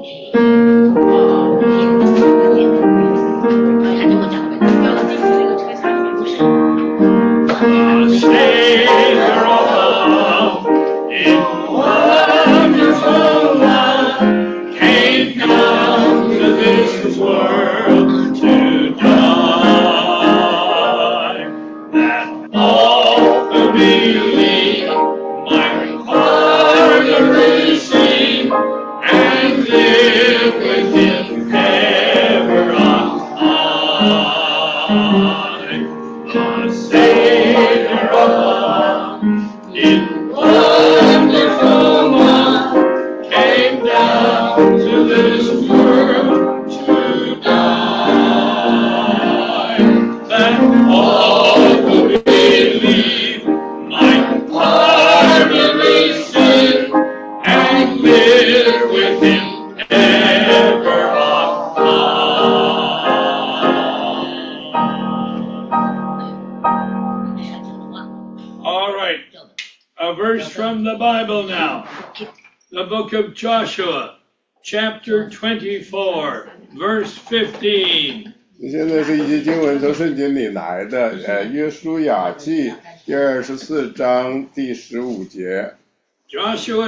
Of Joshua, chapter 24, verse 15. 现在是一节经文从圣经里来的，约书亚记第24章第15节。 Joshua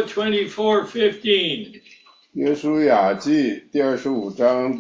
24:15. 约书亚记第24章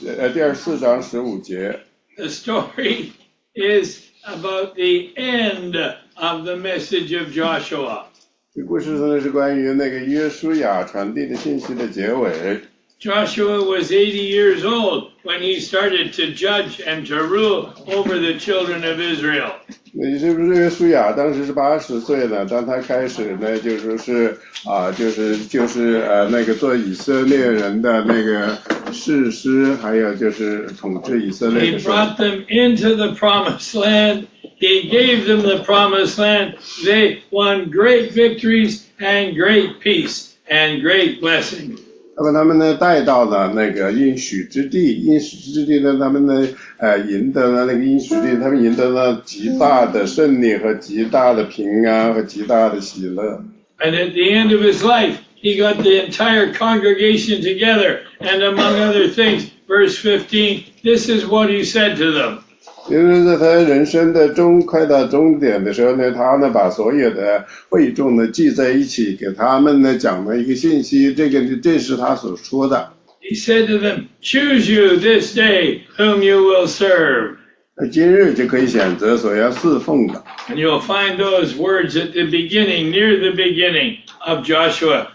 15节。 The story is about the end of the message of Joshua. 这故事呢是关于那个约书亚传递的信息的结尾。 Joshua was 80 years old when he started to judge and to rule over the children of Israel. 那是不是约书亚当时是80岁了？当他开始呢，就说是那个做以色列人的那个士师，还有就是统治以色列的时候。 He brought them into the promised land. He gave them the promised land. They won great victories and great peace and great blessing. 他把他们呢带到了那个应许之地，应许之地呢，他们呢赢得了那个应许地，他们赢得了极大的胜利和极大的平安和极大的喜乐。 And at the end of his life, he got the entire congregation together, and among other things, verse 15, this is what he said to them. 就是在他人生的快到终点的时候呢，他呢把所有的会众呢聚在一起，给他们呢讲了一个信息，这是他所说的。 He said to them, "Choose you this day whom you will serve." 今日就可以选择所要侍奉的。 And you'll find those words at the beginning, near the beginning of Joshua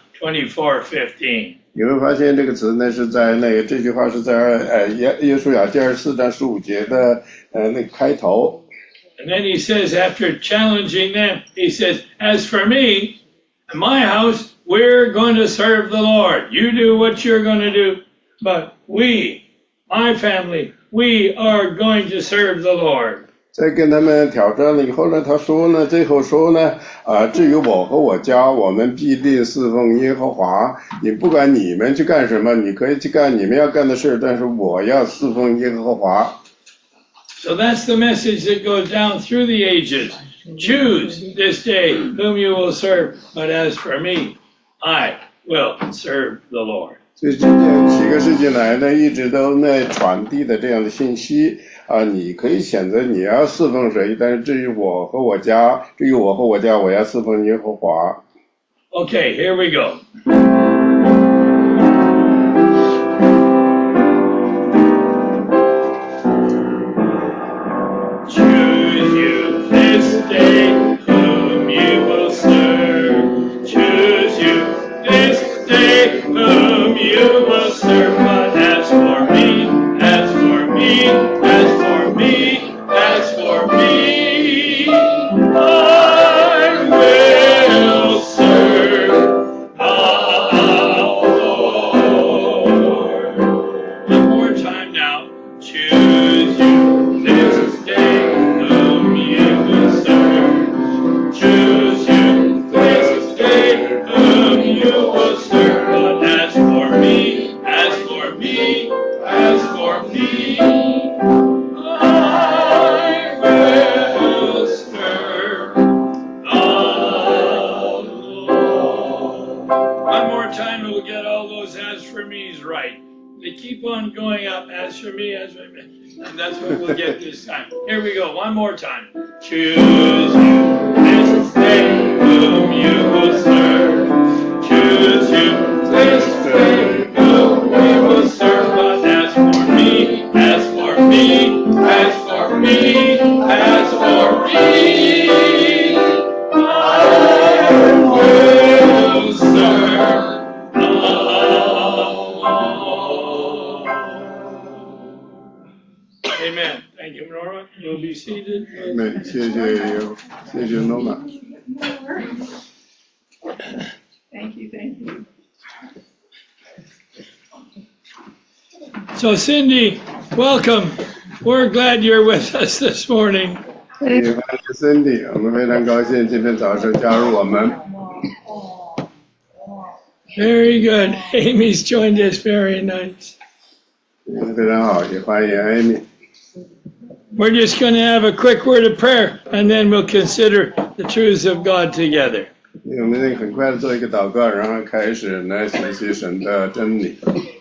24:15. 你会发现这个词呢是在这句话是在约书亚第24章15节的那个开头。 And then he says, after challenging them, he says, "As for me and my house, we're going to serve the Lord. You do what you're going to do, but we, my family, we are going to serve the Lord." 在跟他们挑战了以后呢，他说呢，最后说呢，至于我和我家，我们必定侍奉耶和华。你不管你们去干什么，你可以去干你们要干的事，但是我要侍奉耶和华。 So that's the message that goes down through the ages. Choose this day whom you will serve, but as for me, I will serve the Lord. 所以这几个世纪来呢，一直都传递的这样的信息你可以选择你要侍奉谁，但是至于我和我家，我要侍奉耶和华。 Okay, here we go. Choose you this day whom you will serve. Choose you this day whom you will serve. But as for me, as for me, as for me, as for me, I will serve the Lord. One more time now. Choose you this day whom you will serve. Choose you this day whom you will serve. But as for me, as for me, as for me, I will serve the Lord. One more time time we'll get all those as for me's right. They keep on going up, as for me, and that's what we'll get this time. Here we go, one more time. Choose you this day whom you will serve. Choose you this day whom we will serve. But as for me, as for me, as for me, as for me, I will serve the Lord. Amen. Thank you, Nora. You'll be seated. Amen. 谢谢 Norma。 Thank you. So, Cindy, welcome. We're glad you're with us this morning. 欢迎 Cindy， 我们非常高兴今天早上加入我们。 Very good. Amy's joined us. Very nice. 非常好，也欢迎 Amy。 We're just going to have a quick word of prayer, and then we'll consider the truths of God together. 我们很快的做一个祷告，然后开始呢学习神的真理。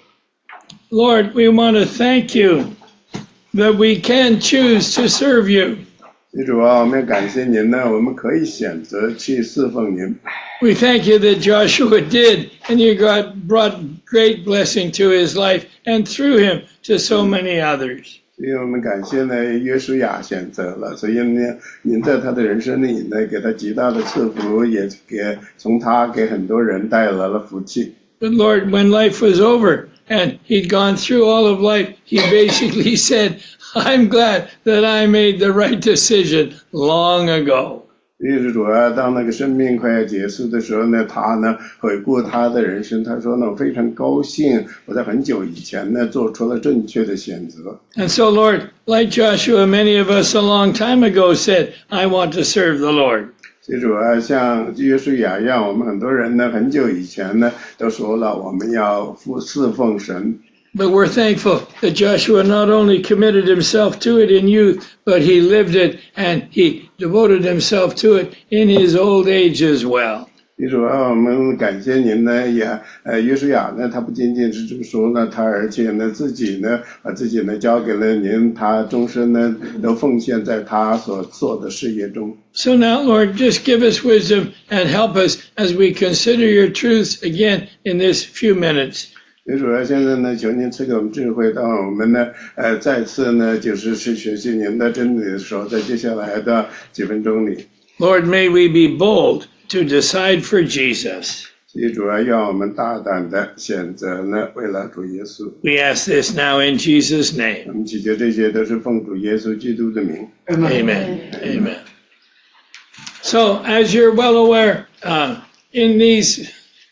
Lord, we want to thank you that we can choose to serve you. 主啊，我们感谢您呢，我们可以选择去侍奉您。 We thank you that Joshua did, and you brought great blessing to his life, and through him to so many others. 所以我们感谢呢，约书亚选择了，所以呢，您在他的人生里呢，给他极大的赐福，也从他给很多人带来了福气。 But Lord, when life was over and he'd gone through all of life, he basically said, I'm glad that I made the right decision long ago. 也是主啊，当那个生命快要结束的时候呢，他呢回顾他的人生，他说呢，我非常高兴，我在很久以前呢做出了正确的选择。 And so, Lord, like Joshua, many of us a long time ago said, I want to serve the Lord. 所以主啊，像约书亚一样，我们很多人呢，很久以前呢都说了，我们要侍奉神。 But we're thankful that Joshua not only committed himself to it in youth, but he lived it and he devoted himself to it in his old age as well. 主啊，我们感谢您呢，也约书亚呢，他不仅仅是这么说呢，他而且呢自己呢把自己呢交给了您，他终身呢都奉献在他所做的事业中。 So now, Lord, just give us wisdom and help us as we consider your truths again in this few minutes. 主啊，现在呢，求您赐给我们智慧，当我们呢，再次呢，就是学习您的真理的时候，在接下来的几分钟里， Lord, may we be bold to decide for Jesus. 所以主啊，让我们大胆的选择呢，为了主耶稣。 We ask this now in Jesus' 我 name. 们祈求这些都是奉主耶稣基督的名。 Amen. Amen. So, as you're well aware, in these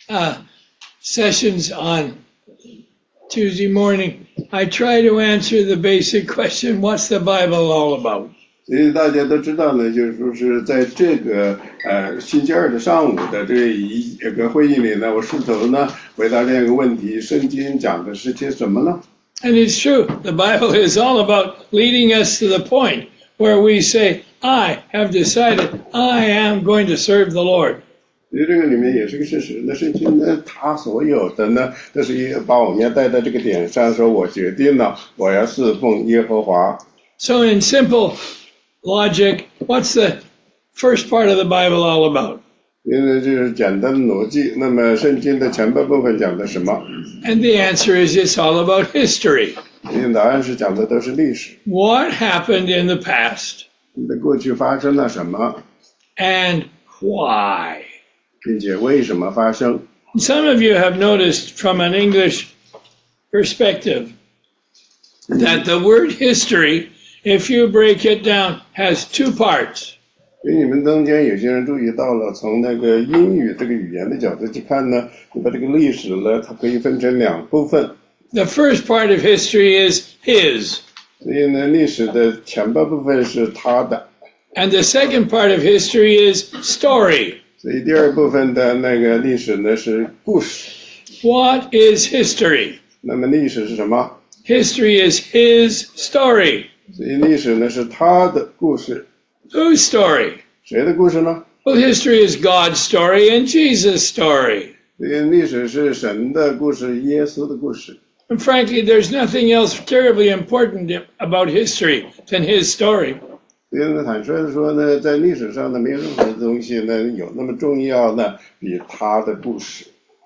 sessions on Tuesday morning, I try to answer the basic question, what's the Bible all about? 所以大家都知道呢，就是说是在这个星期二的上午的这一个会议里呢，我试图呢回答这样一个问题：圣经讲的是些什么呢？ And it's true, the Bible is all about leading us to the point where we say, I have decided I am going to serve the Lord. 所以这个里面也是个事实。那圣经呢，它所有的呢，都是把我们要带到这个点上，说我决定了，我要侍奉耶和华。 So in simple logic, what's the first part of the Bible all about? 因为这是简单的逻辑。那么圣经的前半部分讲的什么？ And the answer is it's all about history. 因为答案是讲的都是历史。 What happened in the past 你的过去发生了什么， and why? 并且为什么发生？ Some of you have noticed from an English perspective that the word history, if you break it down, has two parts. 所以你们中间有些人注意到了，从那个英语这个语言的角度去看呢，你把这个历史呢，它可以分成两部分。 The first part of history is his, 所以呢，历史的前半部分是他的， and the second part of history is story. 所以第二部分的那个历史呢是故事。 What is history? 那么历史是什么？ History is his story. 所以历史呢是他的故事。 Whose story? 谁的故事呢？ Well, history is God's story and Jesus' story. 历史是神的故事，耶稣的故事。 And frankly, there's nothing else terribly important about history than his story. 因为坦率的说呢，在历史上呢，没有任何东西呢有那么重要呢，比他的故事。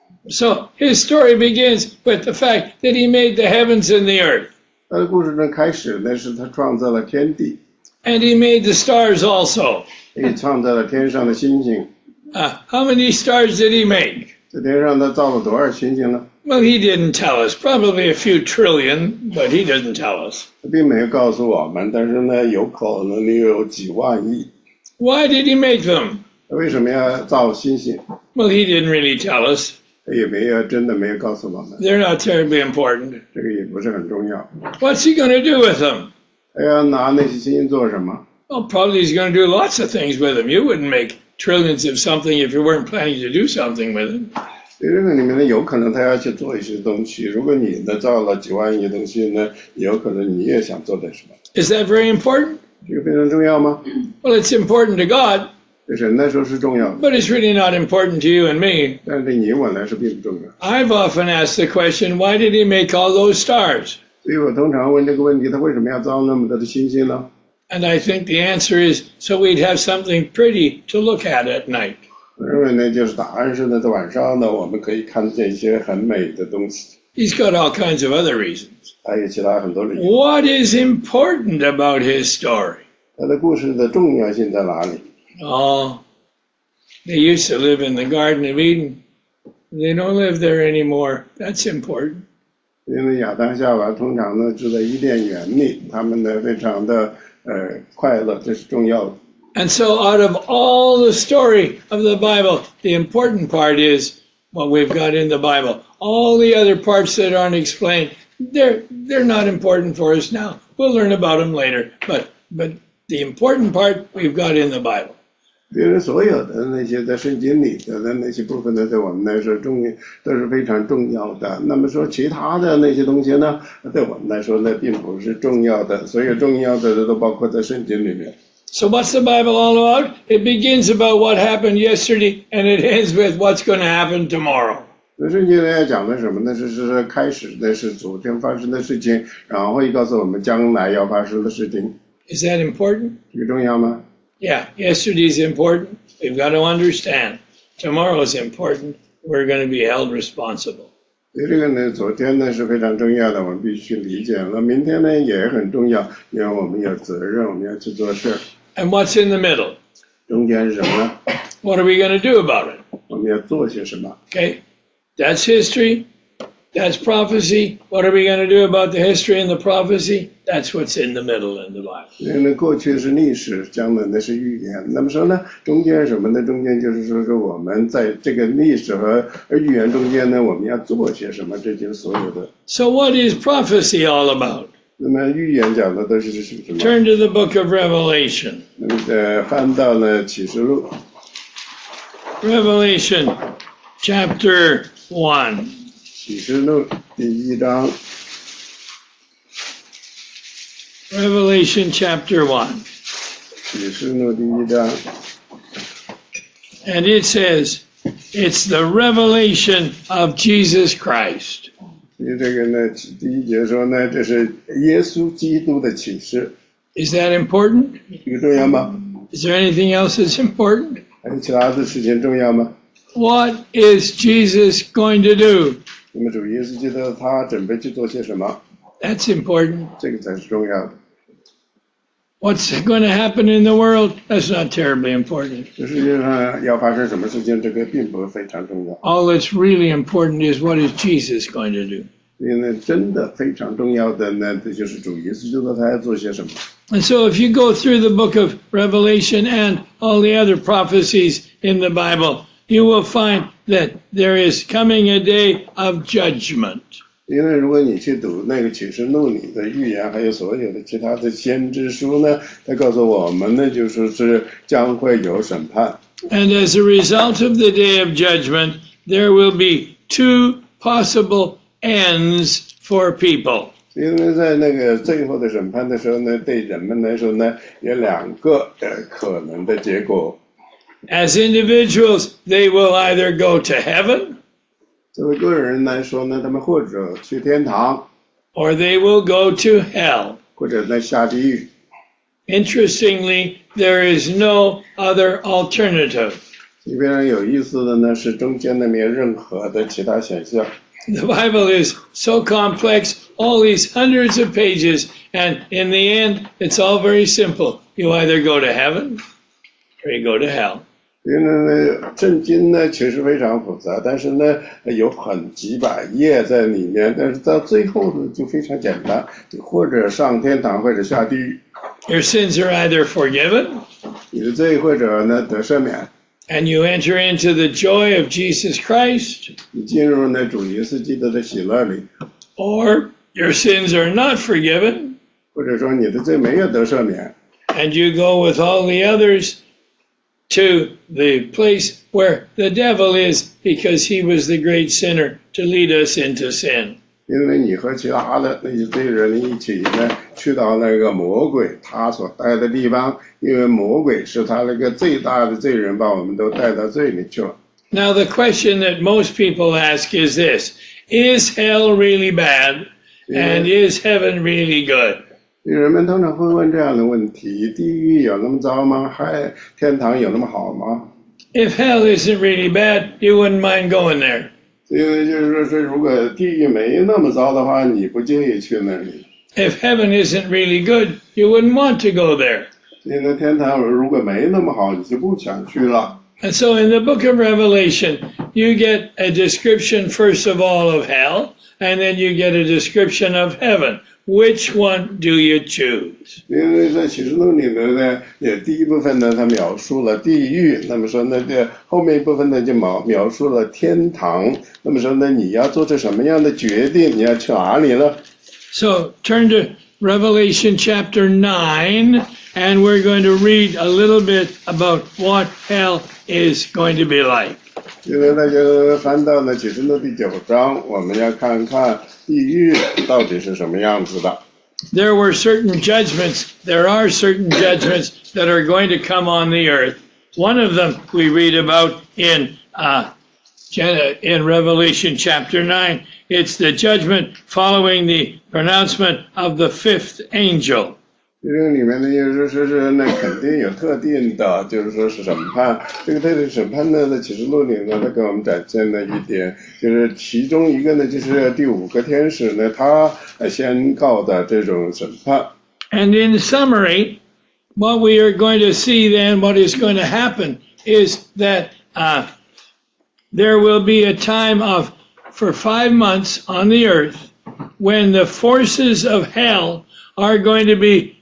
So his story begins with the fact that he made the heavens and the earth. 他的故事呢，开始呢是他创造了天地， And he made the stars also. 也创造了天上的星星。 How many stars did he make? 在天上他造了多少星星呢？ Well, he didn't tell us. Probably a few trillion, but he didn't tell us. 他并没有告诉我们，但是呢，有可能有几万亿。 Why did he make them? 他为什么要造星星？ Well, he didn't really tell us. 他也没有真的没有告诉我们， They're not terribly important. 这个也不是很重要。 What's he going to do with them? 他要拿那些星星做什么？ Well, probably he's going to do lots of things with them. You wouldn't make trillions of something if you weren't planning to do something with them. 这个里面呢，有可能他要去做一些东西。如果你呢造了几万亿东西呢，有可能你也想做点什么。 Is that very important? 这个非常重要吗？ Well, it's important to God, 对神来说是重要的， but it's really not important to you and me. 但是对你我来说并不重要。 I've often asked the question, why did he make all those stars? 所以我通常问这个问题：他为什么要造那么多的星星呢？ And I think the answer is so we'd have something pretty to look at night. 我认为呢，就是答案是呢，在晚上呢，我们可以看见一些很美的东西， He's got all kinds of other reasons. 还有其他很多理由。 What is important about his story? 他的故事的重要性在哪里？ Oh, they used to live in the Garden of Eden. They don't live there anymore. That's important. 因为亚当夏娃通常呢住在伊甸园里，他们呢非常的快乐，这是重要的。 And so out of all the story of the Bible, the important part is what we've got in the Bible. All the other parts that aren't explained, they're not important for us now. We'll learn about them later. But the important part we've got in the Bible. 别人所有的那些在圣经里的那些部分呢，对我们来说都是非常重要的。那么说其他的那些东西呢，对我们来说呢，并不是重要的。所有重要的都包括在圣经里面。 So what's the Bible all about? It begins about what happened yesterday, and it ends with what's going to happen tomorrow. 那圣经呢讲的什么呢？是开始的是昨天发生的事情，然后会告诉我们将来要发生的事情。 Is that important? 这个重要吗？ Yeah, yesterday's important. We've got to understand. Tomorrow's important. We're going to be held responsible. 所以这个呢，昨天呢是非常重要的，我们必须理解。那明天呢也很重要，因为我们有责任，我们要去做事。 And what's in the middle? 中间是什么呢？ What are we going to do about it? 我们要做些什么？ Okay, that's history. That's prophecy. What are we going to do about the history and the prophecy? That's what's in the middle in the Bible. 因为呢，过去是历史，将来呢是预言。那么说呢，中间是什么呢？中间就是说我们在这个历史和预言中间呢，我们要做些什么？这就是所有的。 So what is prophecy all about? 那么预言讲的都是什么？ Turn to the book of Revelation. 那么翻到了启示录， Revelation chapter 1. 启示录第1章， Revelation chapter 1. 启示录第1章， And it says, it's the revelation of Jesus Christ. 所以这个呢，第1节说呢，这是耶稣基督的启示， Is that important? 这个重要吗？ Is there anything else that's important? 还有其他的事情重要吗？ What is Jesus going to do? 那么主耶稣基督他准备去做些什么？ That's important. 这个才是重要的。 What's going to happen in the world? That's not terribly important. 这世界上要发生什么事情，这个并不是非常重要。 All that's really important is what is Jesus going to do? 所以呢，真的非常重要的呢，这就是主耶稣基督他要做些什么。 And so if you go through the book of Revelation and all the other prophecies in the Bible, you will find that there is coming a day of judgment. 因为如果你去读那个启示录里的预言，还有所有的其他的先知书呢，它告诉我们呢，就说是将会有审判。 And as a result of the day of judgment, there will be two possible ends for people. 因为在那个最后的审判的时候呢，对人们来说呢，有2个可能的结果。 As individuals, they will either go to heaven 作为个人来说呢，他们或者去天堂， or they will go to hell. 或者呢下地狱。 Interestingly, there is no other alternative. 非常有意思的呢是中间呢没有任何的其他选项。 The Bible is so complex, all these hundreds of pages, and in the end, it's all very simple. You either go to heaven or you go to hell. 因为呢，圣经呢其实非常复杂，但是呢有几百页在里面，但是到最后呢就非常简单，或者上天堂，或者下地狱。 Your sins are either forgiven, 你的罪或者呢得赦免， and you enter into the joy of Jesus Christ, 你进入呢主耶稣基督的喜乐里， or your sins are not forgiven, 或者说你的罪没有得赦免， and you go with all the others to the place where the devil is because he was the great sinner to lead us into sin. 因为你和其他的那些罪人一起呢去到那个魔鬼他所待的地方，因为魔鬼是他那个最大的罪人，把我们都带到罪里去了。 Now, the question that most people ask is this: is hell really bad? And is heaven really good? 人们通常会问这样的问题：地狱有那么糟吗？还天堂有那么好吗？ If hell isn't really bad, you wouldn't mind going there. 因为就是说，如果地狱没那么糟的话，你不介意去那里。 If heaven isn't really good, you wouldn't want to go there. 因为天堂如果没那么好，你就不想去了。 And so in the book of Revelation, you get a description, first of all, of hell, and then you get a description of heaven. Which one do you choose? 因为在启示录里面呢，第一部分呢，它描述了地狱，那么说呢，这后面一部分呢就描述了天堂。那么说呢，你要做出什么样的决定？你要去哪里呢？ So turn to Revelation chapter 9, and we're going to read a little bit about what hell is going to be like. 因为大家翻到了启示录第9章，我们要看看地狱到底是什么样子的。 There are certain judgments that are going to come on the earth. One of them we read about in Revelation chapter 9. It's the judgment following the pronouncement of the fifth angel. 这个里面呢，就是那肯定有特定的，就是说是审判。这个特定审判呢，在启示录里呢，它给我们展现了一点，就是其中一个呢，就是第5个天使呢，他宣告的这种审判。 And in summary, what we are going to see then, what is going to happen, is that there will be a time for 5 months on the earth when the forces of hell are going to be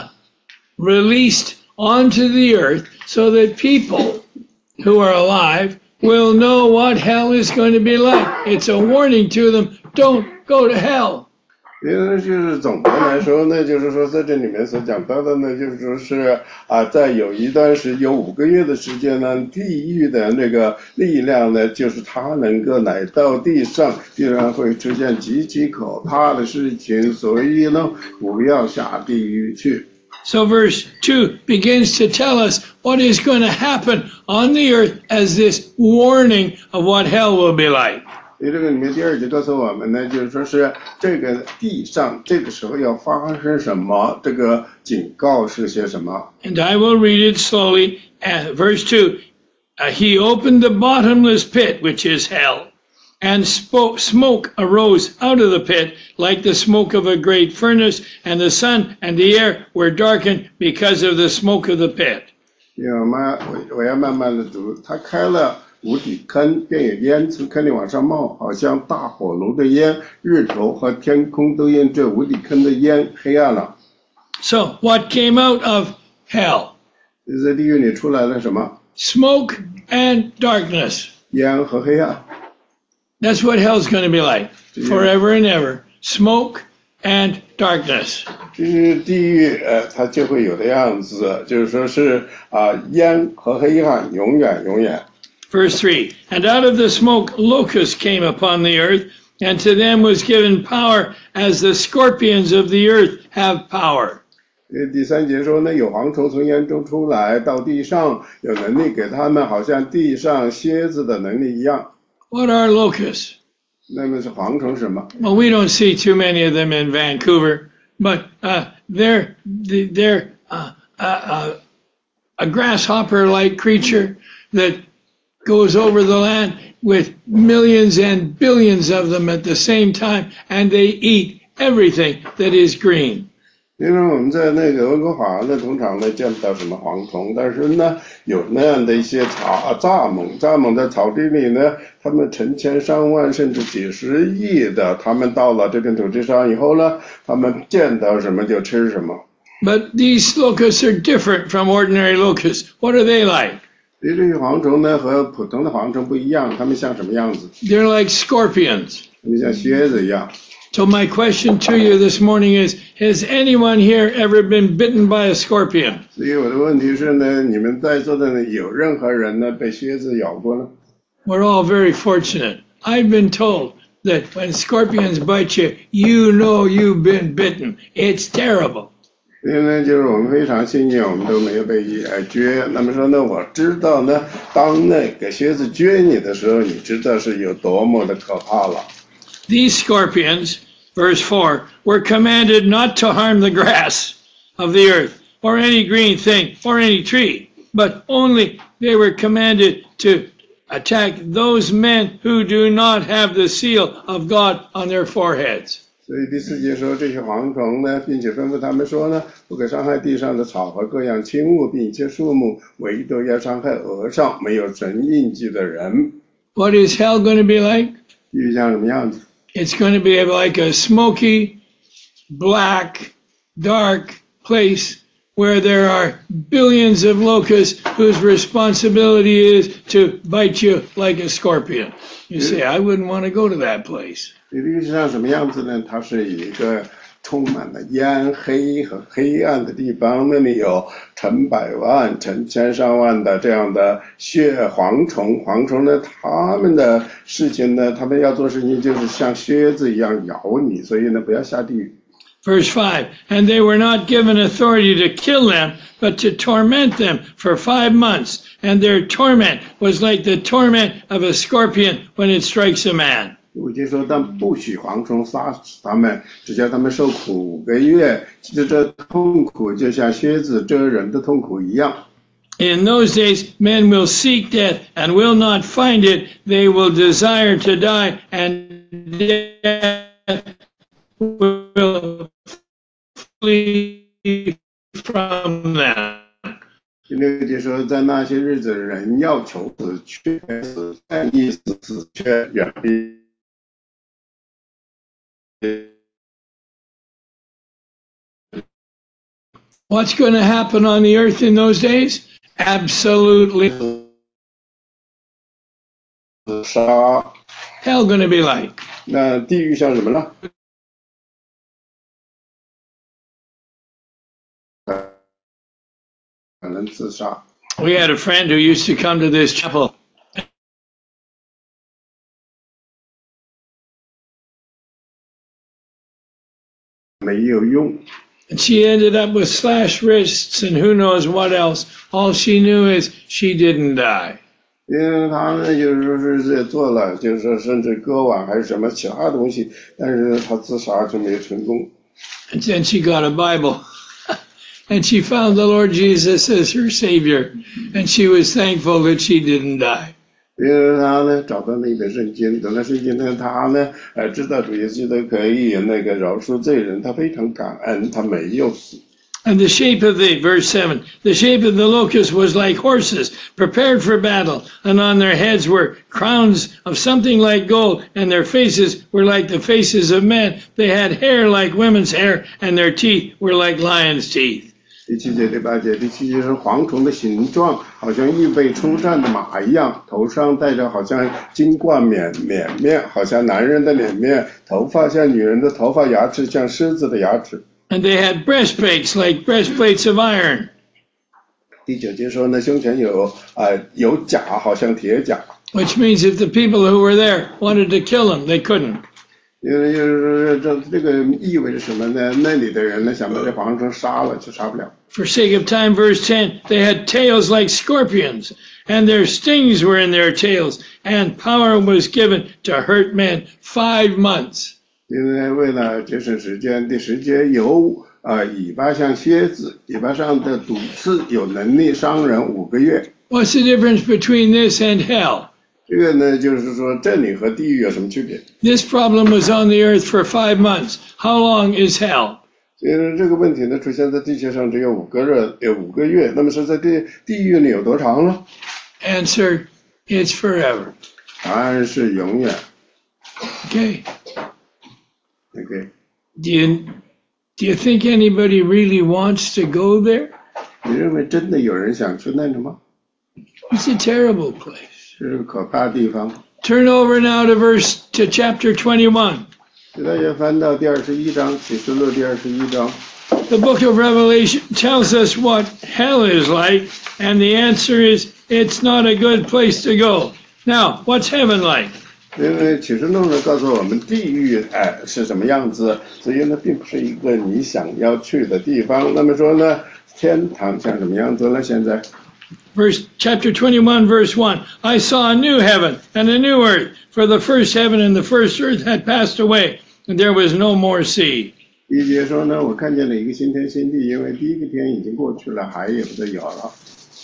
released onto the earth so that people who are alive will know what hell is going to be like. It's a warning to them, don't go to hell. 因为就是总的来说呢，就是说在这里面所讲到的呢，就是说是在有5个月的时间呢，地狱的那个力量呢，就是它能够来到地上，必然会出现极其可怕的事情，所以呢，不要下地狱去。 So verse 2 begins to tell us what is going to happen on the earth as this warning of what hell will be like. 所以这个里面第2节告诉我们呢，就是说是这个地上这个时候要发生什么，这个警告是些什么。 And I will read it slowly. Verse 2, he opened the bottomless pit, which is hell, and smoke arose out of the pit like the smoke of a great furnace, and the sun and the air were darkened because of the smoke of the pit. 我要慢慢的读，他开了无底坑，便有烟从坑里往上冒，好像大火炉的烟，日头和天空都因这无底坑的烟黑暗了。 So what came out of hell? 在地狱里出来了什么？ Smoke and darkness. 烟和黑暗。 That's what hell's going to be like forever and ever. Smoke and darkness. 就是地狱它就会有的样子，就是说是烟和黑暗，永远永远。 Verse 3, and out of the smoke locusts came upon the earth, and to them was given power as the scorpions of the earth have power. 第3节说呢，有蝗虫从烟中出来，到地上，有能力给他们，好像地上蝎子的能力一样。 What are locusts? 那么是蝗虫什么？ Well, we don't see too many of them in Vancouver, but they're a grasshopper-like creature that goes over the land with millions and billions of them at the same time, and they eat everything that is green. 因为我们在那个温哥华呢，通常呢见不到什么蝗虫，但是呢有那样的一些蚱蜢在草地里呢，他们成千上万甚至几十亿的，他们到了这片土地上以后呢，他们见到什么就吃什么。 But these locusts are different from ordinary locusts. What are they like? 这些蝗虫呢和普通的蝗虫不一样，它们像什么样子？ They're like scorpions. 它们像蝎子一样。 So my question to you this morning is, has anyone here ever been bitten by a scorpion? 所以我的问题是呢，你们在座的呢有任何人呢被蝎子咬过呢？ We're all very fortunate. I've been told that when scorpions bite you, you know you've been bitten. It's terrible. 所以呢，就是我们非常幸运，我们都没有被撅。那么说呢，我知道呢，当那个蝎子撅你的时候，你知道是有多么的可怕了。 These scorpions, verse 4, were commanded not to harm the grass of the earth, or any green thing, or any tree, but only they were commanded to attack those men who do not have the seal of God on their foreheads. 所以第4节说这些蝗虫呢，并且吩咐他们说呢，不可伤害地上的草和各样轻物，并一切树木，唯独要伤害额上没有神印记的人。 What is hell going to be like? 地狱像什么样子？ It's going to be like a smoky, black, dark place where there are billions of locusts whose responsibility is to bite you like a scorpion. You say, I wouldn't want to go to that place. 地狱像什么样子呢？它是一个充满了烟黑和黑暗的地方，那里有成百万、成千上万的这样的蝗虫。蝗虫呢，他们的事情呢，他们要做事情就是像蝎子一样咬你，所以呢，不要下地狱。 Verse 5, and they were not given authority to kill them, but to torment them for 5 months. And their torment was like the torment of a scorpion when it strikes a man. 5节说，但不许蝗虫杀死他们，只叫他们受苦5个月。其实这痛苦就像蝎子蛰人的痛苦一样。 In those days, men will seek death and will not find it. They will desire to die, and death will flee from them. 6节说，在那些日子，人要求死，却死，意思死却远离。 What's going to happen on the earth in those days? Absolutely. 杀， Hell going to be like? 那地狱像什么呢？可能自杀。 We had a friend who used to come to this chapel. And she ended up with slashed wrists and who knows what else. All she knew is she didn't die. 因为他呢，就是说是做了，就是说甚至割腕还是什么其他东西，但是他自杀就没有成功。 And then she got a Bible. And she found the Lord Jesus as her Savior. And she was thankful that she didn't die. 因为他呢找到那本圣经，等到圣经呢，他呢知道主耶稣都可以那个饶恕罪人，他非常感恩，他没有死。 And the shape of verse 7, the shape of the locust was like horses prepared for battle, and on their heads were crowns of something like gold, and their faces were like the faces of men. They had hair like women's hair, and their teeth were like lions' teeth. 第7节、第8节，第7节是蝗虫的形状，好像预备出战的马一样，头上戴着好像金冠冕面，好像男人的脸面，头发像女人的头发，牙齿像狮子的牙齿。 And they had breastplates like breastplates of iron. 第9节说呢，胸前有甲，好像铁甲。 Which means if the people who were there wanted to kill them, they couldn't. 因为就是这个意味着什么呢？那里的人呢，想把这蝗虫杀了，就杀不了。 For sake of time, verse 10, they had tails like scorpions, and their stings were in their tails, and power was given to hurt men 5 months. 因为为了节省时间，第10节有尾巴像蝎子，尾巴上的毒刺有能力伤人5个月。 What's the difference between this and hell? 这个呢，就是说这里和地狱有什么区别？ This problem was on the earth for 5 months. How long is hell? 这个问题呢，出现在地球上只有5个月，那么是在地狱里有多长呢？ Answer, it's forever. 答案是永远。 Okay. OK， Do you think anybody really wants to go there? 你认为真的有人想去那里吗？ It's a terrible place. 是个可怕的地方。 Turn over now to chapter 21. 给大家翻到第21章，启示录第21章。 The book of Revelation tells us what hell is like, and the answer is it's not a good place to go. Now, what's heaven like? 因为启示录呢告诉我们地狱是什么样子，所以呢并不是一个你想要去的地方。那么说呢，天堂像什么样子呢？现在 Chapter 21, verse 1. I saw a new heaven and a new earth, for the first heaven and the first earth had passed away, and there was no more sea. 第1节说呢，我看见了一个新天新地，因为第一个天已经过去了，海也不再有了。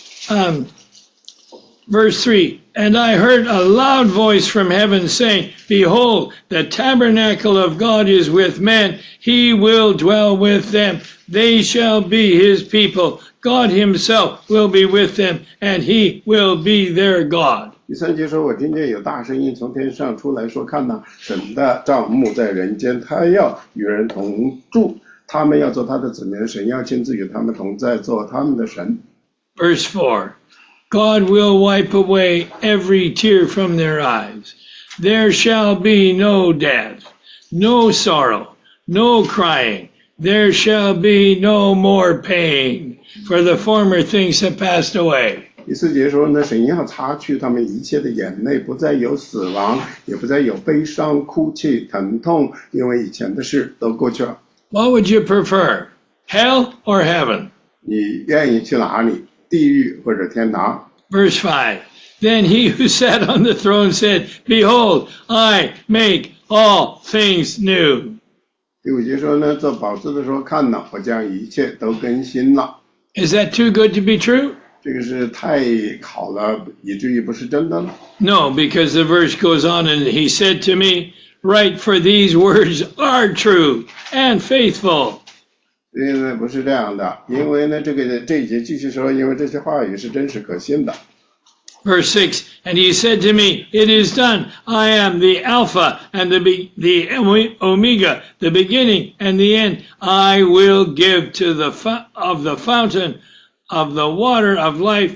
Verse 3, and I heard a loud voice from heaven saying, Behold, the tabernacle of God is with men. He will dwell with them. They shall be his people. God himself will be with them, and he will be their God. 第3节说，我听见有大声音从天上出来说，看哪，神的帐幕在人间，他要与人同住，他们要做他的子民，神要亲自与他们同在，做他们的神。 Verse 4, God will wipe away every tear from their eyes. There shall be no death, no sorrow, no crying. There shall be no more pain, for the former things have passed away. 第4节说呢，神要擦去他们一切的眼泪，不再有死亡，也不再有悲伤、哭泣、疼痛，因为以前的事都过去了。 What would you prefer, hell or heaven? 你愿意去哪里？地狱或者天堂？ Verse 5, then he who sat on the throne said, Behold, I make all things new. 第5节说呢，做宝座的说，看哪，我将一切都更新了。 Is that too good to be true? 这个是太好了，以至于不是真的了。 No, because the verse goes on and he said to me, Write, for these words are true and faithful. 因为不是这样的，因为呢，这一节继续说，因为这些话语是真实可信的。 Verse 6, and he said to me, It is done. I am the Alpha and the Omega, the beginning and the end. I will give to the fountain of the water of life.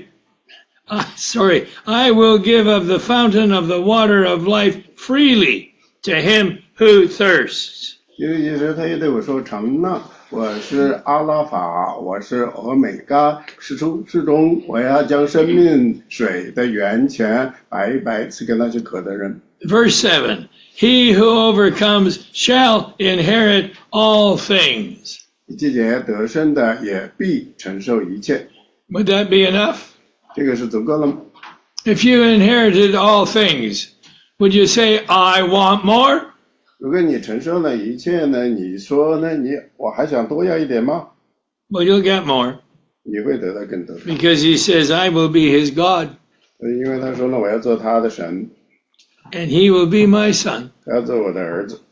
I will give of the fountain of the water of life freely to him who thirsts. 因为也是他也对我说，成了，我是阿拉法，我是欧美伽，始出始终，我要将生命水的源泉白白赐给那些渴的人。 Verse 7, He who overcomes shall inherit all things. 季节得胜的也必承受一切。 Would that be enough? 这个是足够了吗？ If you inherited all things, would you say, I want more? 如果你承受了一切呢，你说呢？我还想多要一点吗？ Well, you'll get more 你会得到更多的， because he says, I will be his God 因为他说呢，我要做他的神， and he will be my son. 他要做我的儿子。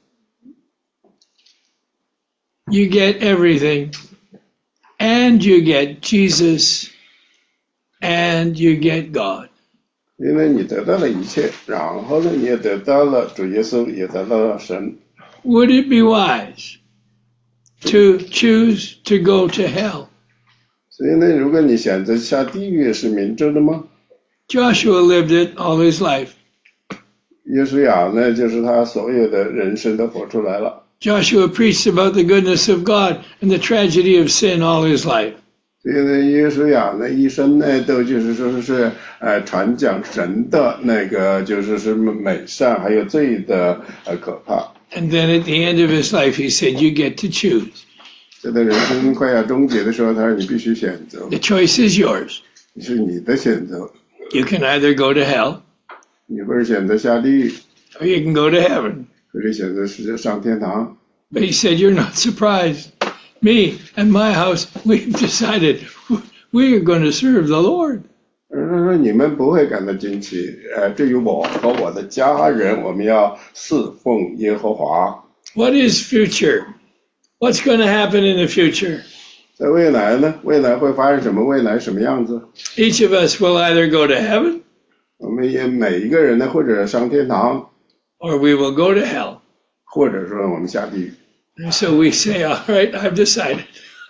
You get everything, and you get Jesus, and you get God. 因为你得到了一切，然后呢，你也得到了主耶稣，也得到了神。 Would it be wise to choose to go to hell? 所以呢，如果你选择下地狱，是明智的吗？ Joshua lived it all his life. 约书亚呢，就是他所有的人生都活出来了。 Joshua preached about the goodness of God and the tragedy of sin all his life. 所以呢，约书亚呢一生呢都就是说是传讲神的那个就是美善，还有罪的可怕。 And then at the end of his life, he said, you get to choose. 在他人生快要终结的时候，他说你必须选择， The choice is yours. 是你的选择。 You can either go to hell 你或者选择下地狱， or you can go to heaven. 或者选择是上天堂。 But he said, you're not surprised. Me and my house, we've decided we are going to serve the Lord. 他说你们不会感到惊奇，至于我和我的家人，我们要侍奉耶和华。 What is future? What's going to happen in the future? 在未来呢？未来会发生什么？未来什么样子？ Each of us will either go to heaven 我们也每一个人呢，或者上天堂， or we will go to hell. 或者说我们下地狱。 And so we say, all right, I've decided.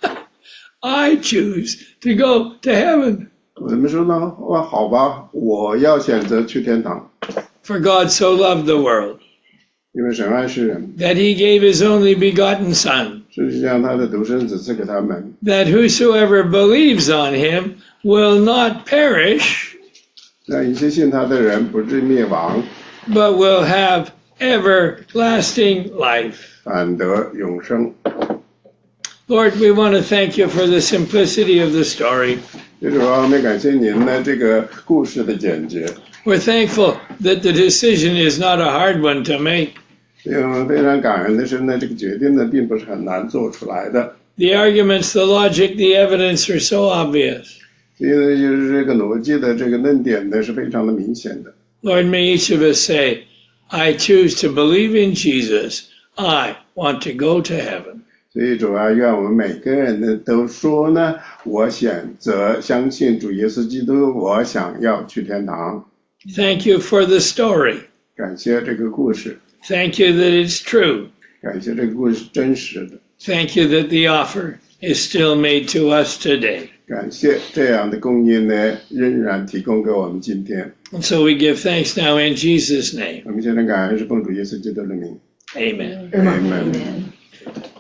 I choose to go to heaven. 怎么说呢？哇，好吧，我要选择去天堂， For God so loved the world 因为神爱世人， that he gave his only begotten Son, 是将他的独生子赐给他们， that whosoever believes on him will not perish, 让一切信他的人不至灭亡， but will have everlasting life. 反得永生。 Lord, we want to thank you for the simplicity of the story. 这主要我们感谢您的这个故事的简洁， We're thankful that the decision is not a hard one to make. 因为我们非常感恩的是呢，这个决定呢并不是很难做出来的， The arguments, the logic, the evidence are so obvious. 因为就是这个逻辑的这个论点呢是非常的明显的。 Lord, may each of us say, I choose to believe in Jesus. I want to go to heaven. 所以主要愿我们每个人呢都说呢，我选择相信主耶稣基督，我想要去天堂。 Thank you for the story. 感谢这个故事， Thank you that it's true. 感谢这个故事真实的， Thank you that the offer is still made to us today. 感谢这样的供应呢仍然提供给我们今天。 And so we give thanks now in Jesus' name. 我们现在感恩是奉主耶稣基督的名。 Amen. Amen. Amen.